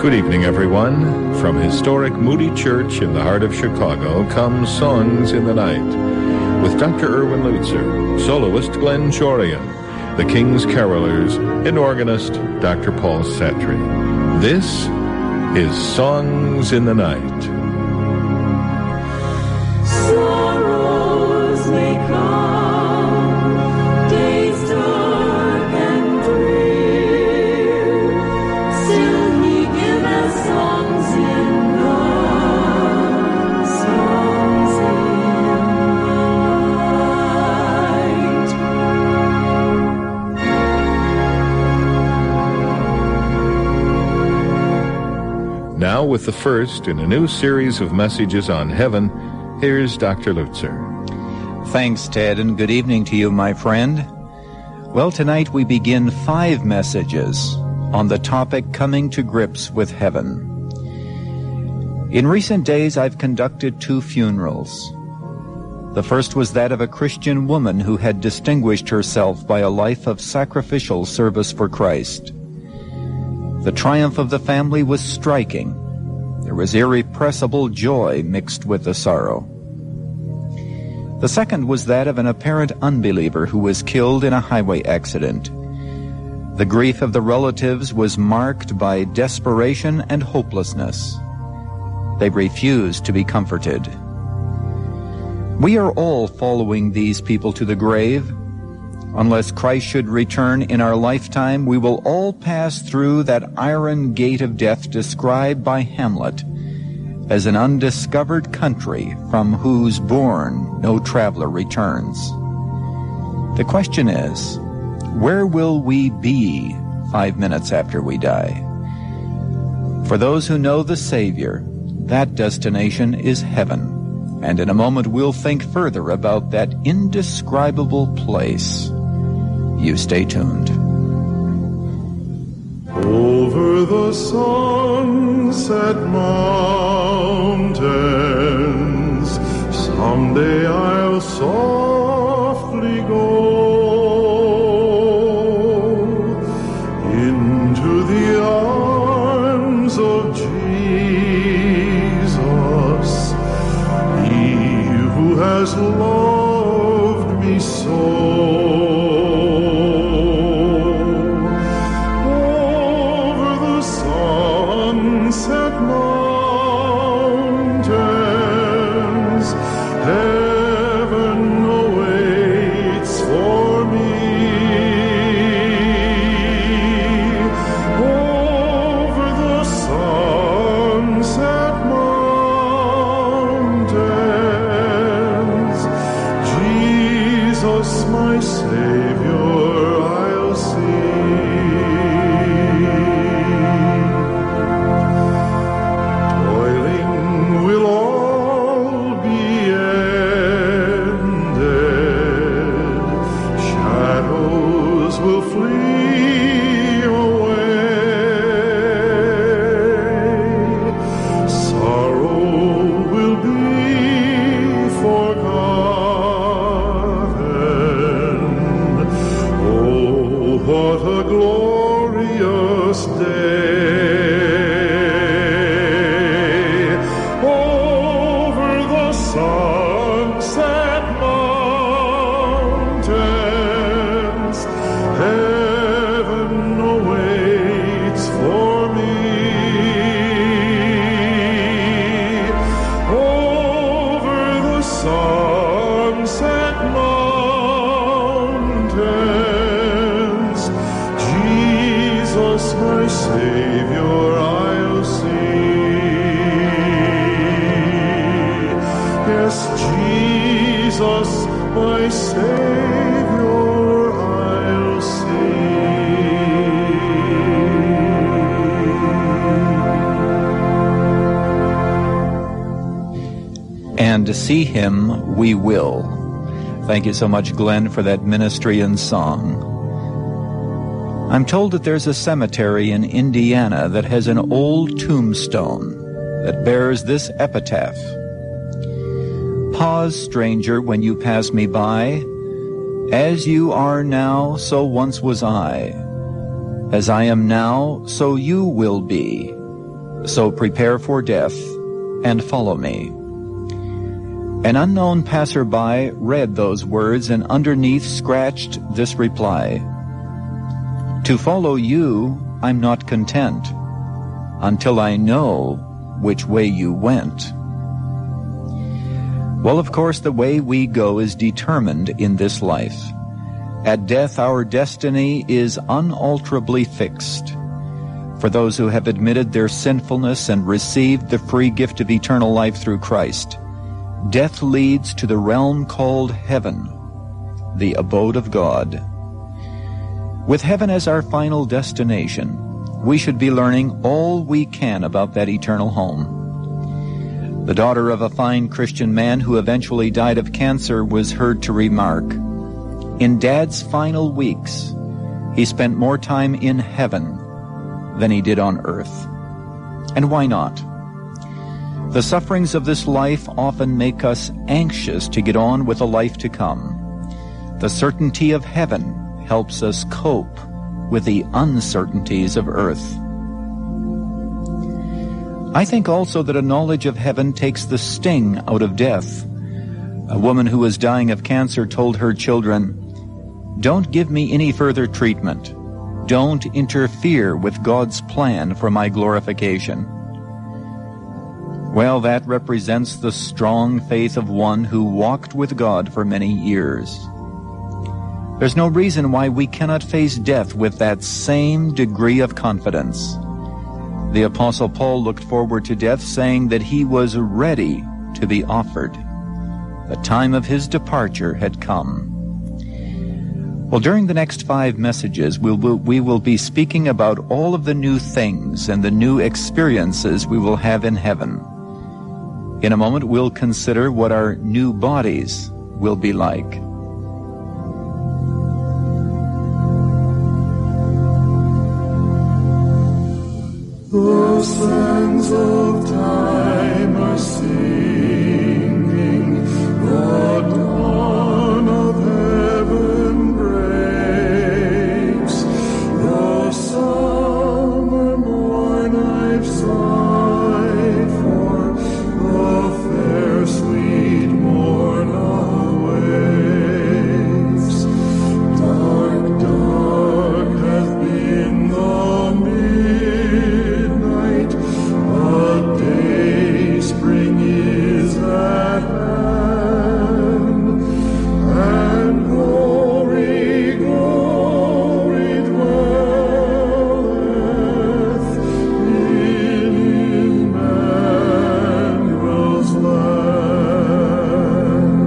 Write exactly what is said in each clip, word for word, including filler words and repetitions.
Good evening, everyone. From historic Moody Church in the heart of Chicago comes Songs in the Night with Doctor Erwin Lutzer, soloist Glenn Chorian, the King's Carolers, and organist Doctor Paul Satry. This is Songs in the Night. Sorrows may come, days dark and drear, still he giveth songs in the songs in the night. Now, with the first in a new series of messages on heaven, here's Doctor Lutzer. Thanks, Ted, and good evening to you, my friend. Well, tonight we begin five messages on the topic coming to grips with heaven. In recent days, I've conducted two funerals. The first was that of a Christian woman who had distinguished herself by a life of sacrificial service for Christ. The triumph of the family was striking. There was irrepressible joy mixed with the sorrow. The second was that of an apparent unbeliever who was killed in a highway accident. The grief of the relatives was marked by desperation and hopelessness. They refused to be comforted. We are all following these people to the grave. Unless Christ should return in our lifetime, we will all pass through that iron gate of death described by Hamlet as an undiscovered country from whose bourne no traveler returns. The question is, where will we be five minutes after we die? For those who know the Savior, that destination is heaven, and in a moment we'll think further about that indescribable place. You stay tuned. Over the sunset mountains, someday I'll softly go into the arms of Jesus, He who has loved me so. And to see him we will. Thank you so much, Glenn, for that ministry and song. I'm told that there's a cemetery in Indiana that has an old tombstone that bears this epitaph. Pause, stranger, when you pass me by. As you are now, so once was I. As I am now, so you will be. So prepare for death and follow me." An unknown passerby read those words and underneath scratched this reply: "To follow you, I'm not content, until I know which way you went." Well, of course, the way we go is determined in this life. At death, our destiny is unalterably fixed. For those who have admitted their sinfulness and received the free gift of eternal life through Christ, death leads to the realm called heaven, the abode of God. With heaven as our final destination, we should be learning all we can about that eternal home. The daughter of a fine Christian man who eventually died of cancer was heard to remark, "In Dad's final weeks, he spent more time in heaven than he did on earth." And why not? The sufferings of this life often make us anxious to get on with the life to come. The certainty of heaven helps us cope with the uncertainties of earth. I think also that a knowledge of heaven takes the sting out of death. A woman who was dying of cancer told her children, "Don't give me any further treatment. Don't interfere with God's plan for my glorification." Well, that represents the strong faith of one who walked with God for many years. There's no reason why we cannot face death with that same degree of confidence. The Apostle Paul looked forward to death, saying that he was ready to be offered. The time of his departure had come. Well, during the next five messages, we'll, we will be speaking about all of the new things and the new experiences we will have in heaven. In a moment, we'll consider what our new bodies will be like. The sands of time are singing, the dawn of heaven breaks, the summer morn I've sighed for, the fair sweet morn awakes. Dark, dark hath been the midnight, but day spring is at hand, and glory, glory dwelleth in Emmanuel's land.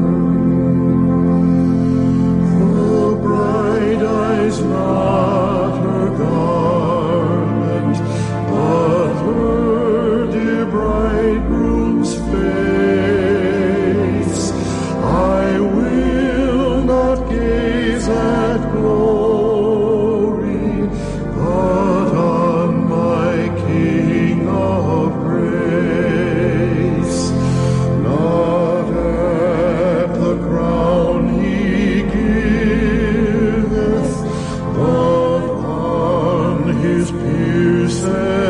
The bride eyes not her garment, but her dear bridegroom's face. I will not gaze at glory, but on my King of grace. Not at the crown he giveth, but on his pierced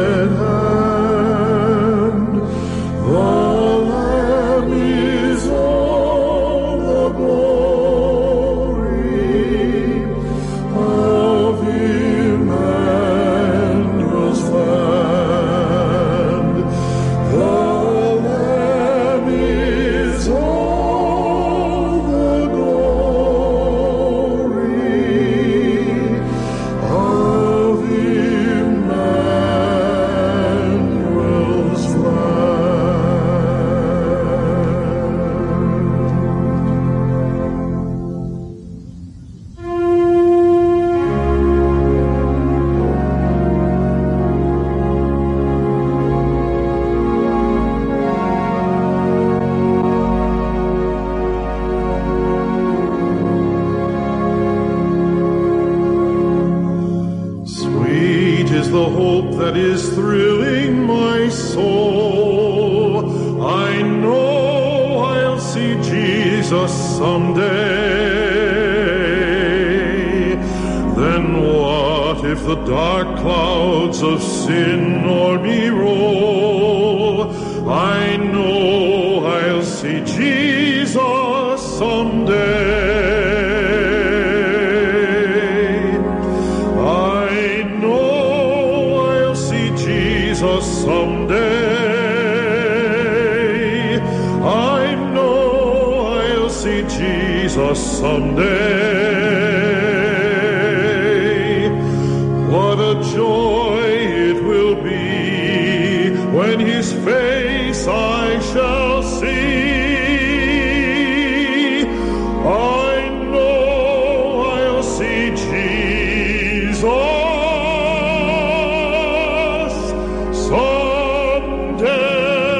hand. The Lamb is all the glory of Emmanuel's land. The Lamb is all the glory of Emmanuel's land. Sweet is the hope that is thrilling my soul. I know I'll see Jesus someday. Then what if the dark clouds of sin o'er me roll, I know I'll see Jesus someday. I know I'll see Jesus someday. I know I'll see Jesus someday. What a joy it will be when his face I shall see. I know I'll see Jesus someday.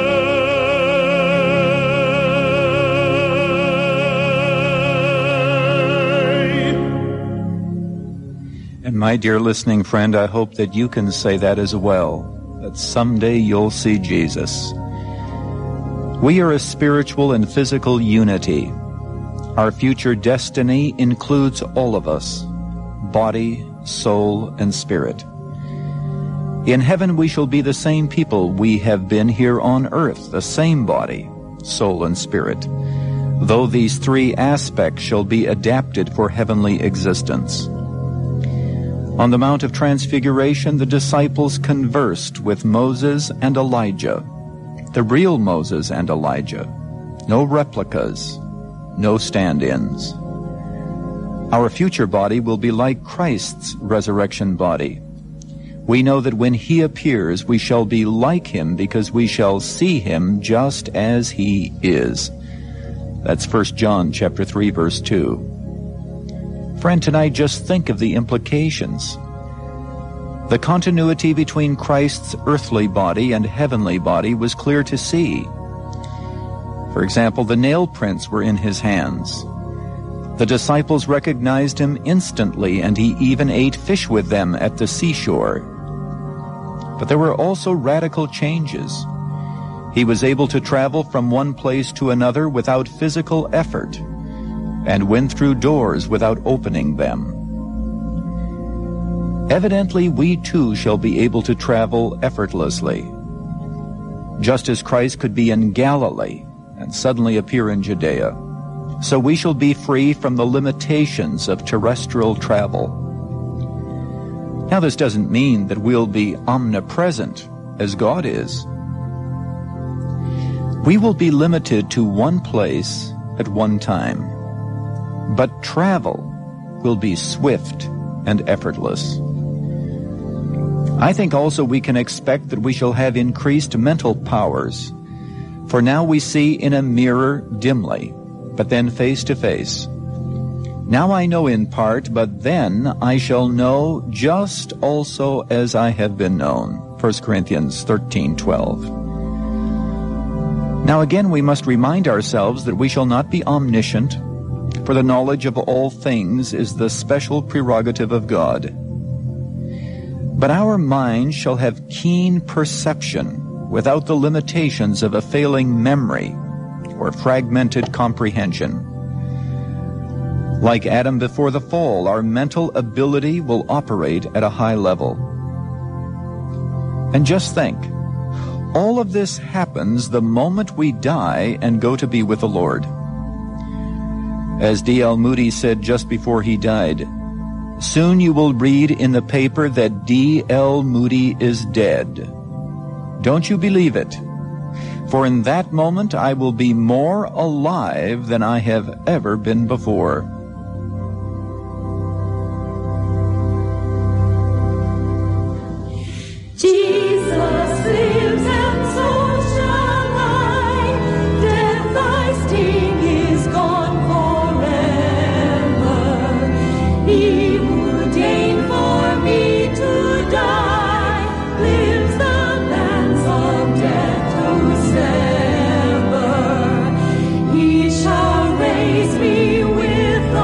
And my dear listening friend, I hope that you can say that as well, that someday you'll see Jesus. We are a spiritual and physical unity. Our future destiny includes all of us, body, soul, and spirit. In heaven we shall be the same people we have been here on earth, the same body, soul, and spirit, though these three aspects shall be adapted for heavenly existence. On the Mount of Transfiguration, the disciples conversed with Moses and Elijah, the real Moses and Elijah, no replicas, no stand-ins. Our future body will be like Christ's resurrection body. We know that when he appears, we shall be like him because we shall see him just as he is. That's First John chapter three, verse two. Friend, tonight just think of the implications. The continuity between Christ's earthly body and heavenly body was clear to see. For example, the nail prints were in his hands. The disciples recognized him instantly, and he even ate fish with them at the seashore. But there were also radical changes. He was able to travel from one place to another without physical effort, and went through doors without opening them. Evidently, we too shall be able to travel effortlessly. Just as Christ could be in Galilee and suddenly appear in Judea, so we shall be free from the limitations of terrestrial travel. Now, this doesn't mean that we'll be omnipresent as God is. We will be limited to one place at one time, but travel will be swift and effortless. I think also we can expect that we shall have increased mental powers, for now we see in a mirror dimly, but then face to face. Now I know in part, but then I shall know just also as I have been known. First Corinthians thirteen twelve. Now again we must remind ourselves that we shall not be omniscient, for the knowledge of all things is the special prerogative of God. But our minds shall have keen perception without the limitations of a failing memory or fragmented comprehension. Like Adam before the fall, our mental ability will operate at a high level. And just think, all of this happens the moment we die and go to be with the Lord. As D L Moody said just before he died, soon you will read in the paper that D L Moody is dead. Don't you believe it? For in that moment I will be more alive than I have ever been before. Jesus lives, and so shall I. Death, thy sting is gone forever. He who deigned for me to die lives the bands of death to sever. He shall raise me with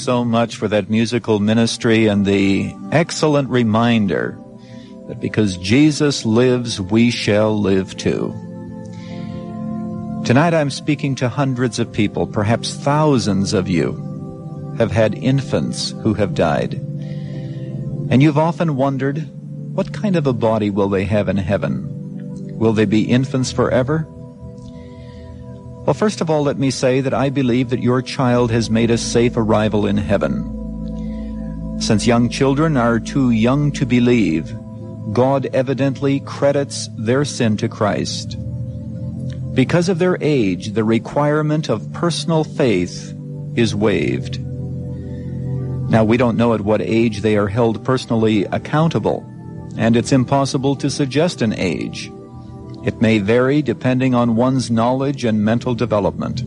so much for that musical ministry and the excellent reminder that because Jesus lives, we shall live too. Tonight I'm speaking to hundreds of people, perhaps thousands of you have had infants who have died. And you've often wondered, what kind of a body will they have in heaven? Will they be infants forever? Well, first of all, let me say that I believe that your child has made a safe arrival in heaven. Since young children are too young to believe, God evidently credits their sin to Christ. Because of their age, the requirement of personal faith is waived. Now, we don't know at what age they are held personally accountable, and it's impossible to suggest an age. It may vary depending on one's knowledge and mental development.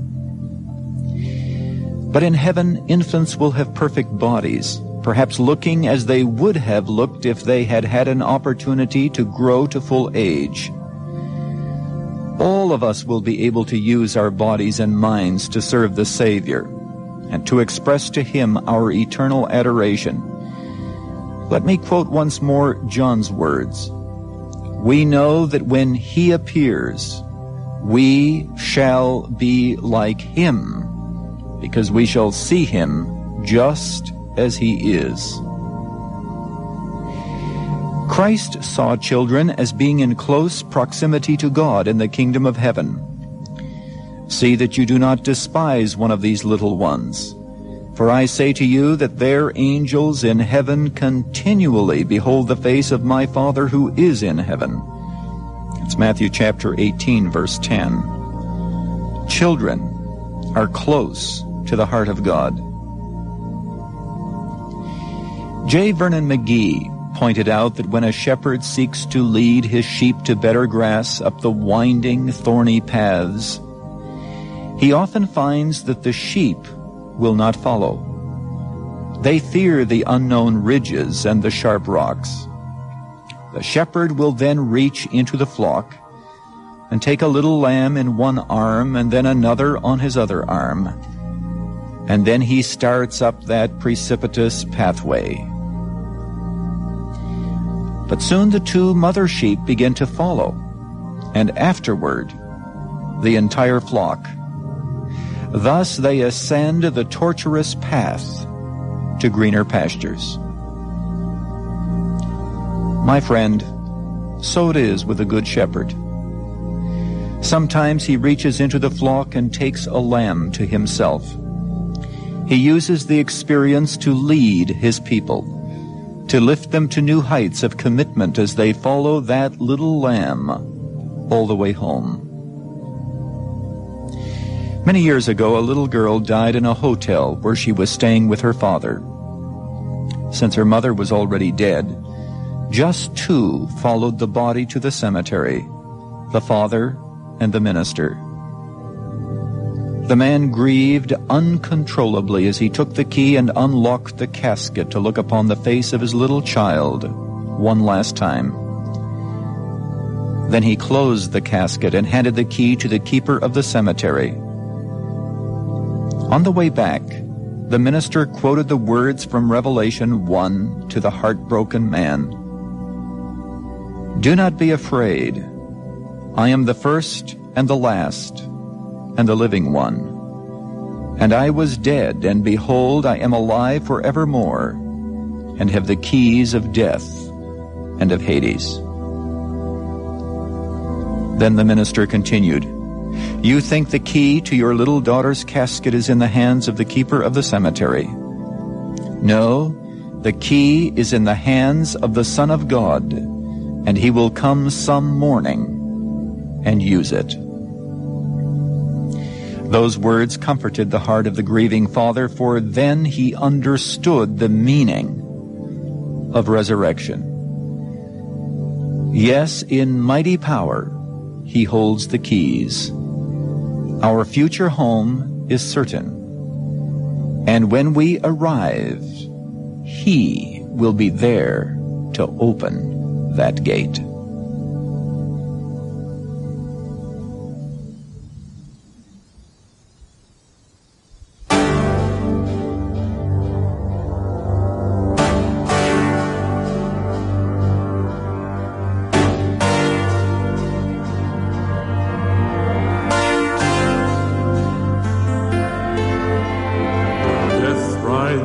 But in heaven, infants will have perfect bodies, perhaps looking as they would have looked if they had had an opportunity to grow to full age. All of us will be able to use our bodies and minds to serve the Savior and to express to Him our eternal adoration. Let me quote once more John's words. We know that when He appears, we shall be like Him, because we shall see Him just as He is. Christ saw children as being in close proximity to God in the kingdom of heaven. See that you do not despise one of these little ones. For I say to you that their angels in heaven continually behold the face of my Father who is in heaven. It's Matthew chapter eighteen, verse ten. Children are close to the heart of God. J. Vernon McGee pointed out that when a shepherd seeks to lead his sheep to better grass up the winding, thorny paths, he often finds that the sheep will not follow. They fear the unknown ridges and the sharp rocks. The shepherd will then reach into the flock and take a little lamb in one arm and then another on his other arm. And then he starts up that precipitous pathway. But soon the two mother sheep begin to follow, and afterward the entire flock. Thus they ascend the tortuous path to greener pastures. My friend, so it is with the Good Shepherd. Sometimes he reaches into the flock and takes a lamb to himself. He uses the experience to lead his people, to lift them to new heights of commitment as they follow that little lamb all the way home. Many years ago, a little girl died in a hotel where she was staying with her father. Since her mother was already dead, just two followed the body to the cemetery, the father and the minister. The man grieved uncontrollably as he took the key and unlocked the casket to look upon the face of his little child one last time. Then he closed the casket and handed the key to the keeper of the cemetery. On the way back, the minister quoted the words from Revelation one to the heartbroken man. Do not be afraid. I am the first and the last and the living one. And I was dead, and behold, I am alive forevermore, and have the keys of death and of Hades. Then the minister continued, You think the key to your little daughter's casket is in the hands of the keeper of the cemetery. No, the key is in the hands of the Son of God, and he will come some morning and use it. Those words comforted the heart of the grieving father, for then he understood the meaning of resurrection. Yes, in mighty power, he holds the keys. Our future home is certain, and when we arrive, he will be there to open that gate.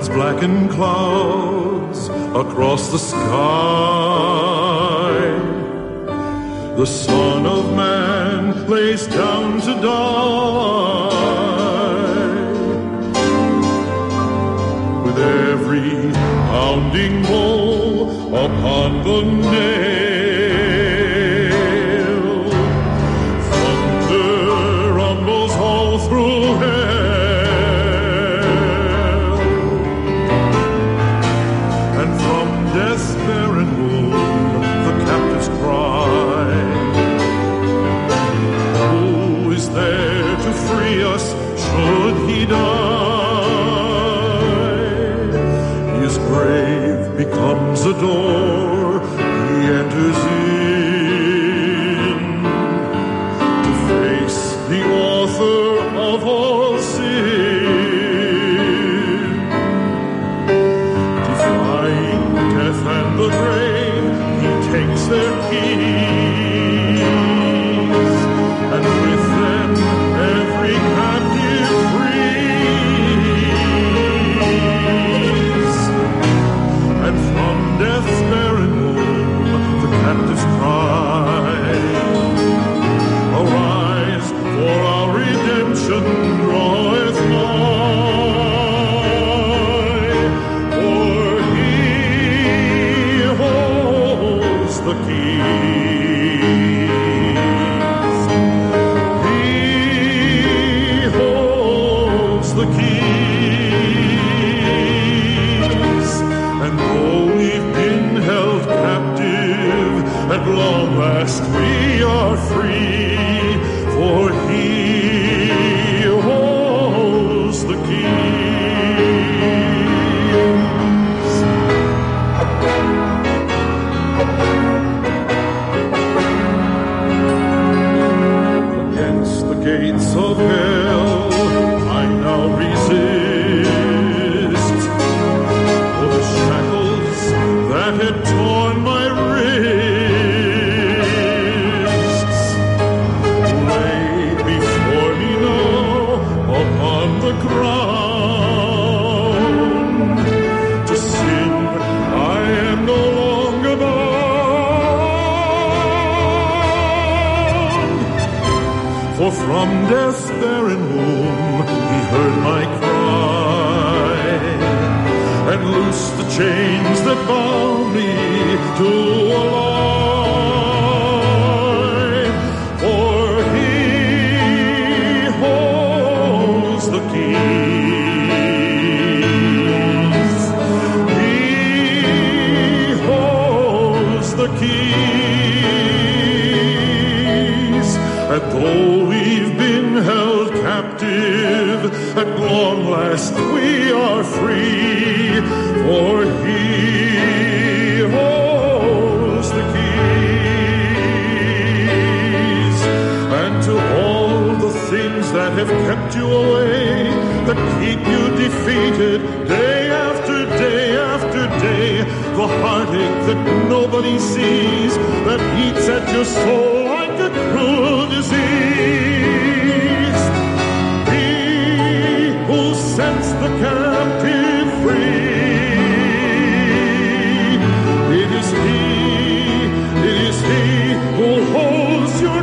God's blackened clouds across the sky. The Son of Man lays down to die. With every pounding blow upon the nail, thunder rumbles all through hell, and from death's barren womb the captives cry, who is there to free us should he die? His grave becomes a door he enters in to face the author of all sin. Defying death and the grave, he takes their keys, and with them every captive frees. And from death's barren womb the captives cry, arise, for our redemption draweth nigh. For he holds the keys. He holds the keys. And though we've been held captive, at long last we are free, for he holds the keys. Against the gates of hell I now resist, for the shackles that had torn my wrists lay before me now upon the ground. To sin I am no longer bound, for from death's barren womb he heard my cry, and loosed the chains that bound me to a lie. For he holds the keys. He holds the keys. And though we've been held captive, at long last we are free, for he holds the keys. And to all the things that have kept you away, that keep you defeated day after day after day, the heartache that nobody sees, that eats at your soul like a cruel disease. He who sets the captive free, it is he, it is he who holds your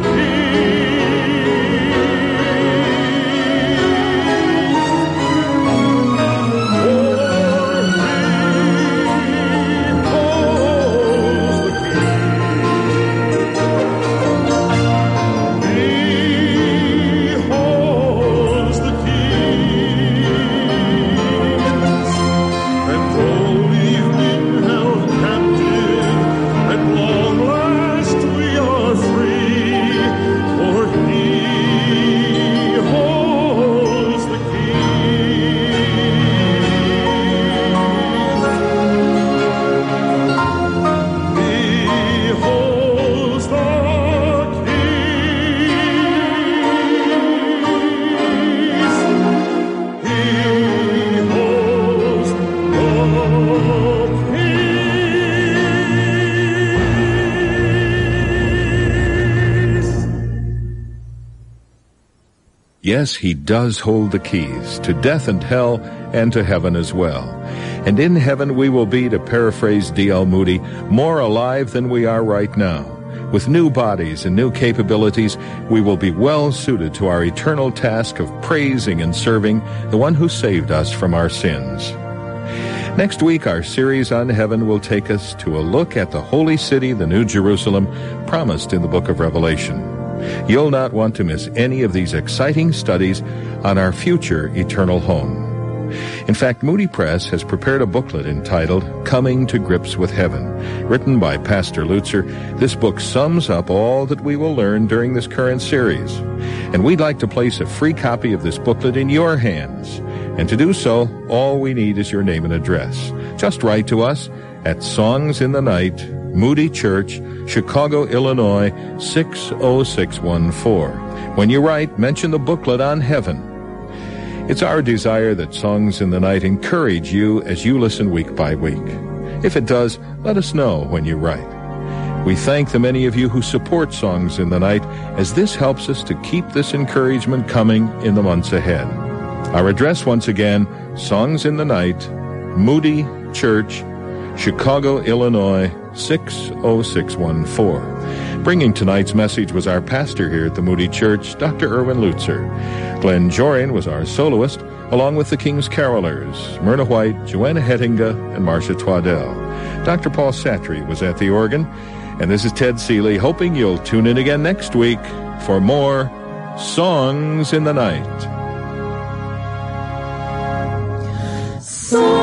Yes, he does hold the keys to death and hell and to heaven as well. And in heaven we will be, to paraphrase D L Moody, more alive than we are right now. With new bodies and new capabilities, we will be well suited to our eternal task of praising and serving the one who saved us from our sins. Next week, our series on heaven will take us to a look at the holy city, the New Jerusalem, promised in the book of Revelation. You'll not want to miss any of these exciting studies on our future eternal home. In fact, Moody Press has prepared a booklet entitled Coming to Grips with Heaven. Written by Pastor Lutzer, this book sums up all that we will learn during this current series. And we'd like to place a free copy of this booklet in your hands. And to do so, all we need is your name and address. Just write to us at Songs in the Night, Moody Church, Chicago, Illinois, six oh six one four. When you write, mention the booklet on heaven. It's our desire that Songs in the Night encourage you as you listen week by week. If it does, let us know when you write. We thank the many of you who support Songs in the Night, as this helps us to keep this encouragement coming in the months ahead. Our address once again, Songs in the Night, Moody Church, Chicago, Illinois, six oh six one four. Bringing tonight's message was our pastor here at the Moody Church, Doctor Erwin Lutzer. Glenn Jorian was our soloist, along with the King's Carolers, Myrna White, Joanna Hettinga, and Marcia Twaddell. Doctor Paul Satry was at the organ, and this is Ted Seeley, hoping you'll tune in again next week for more Songs in the Night. So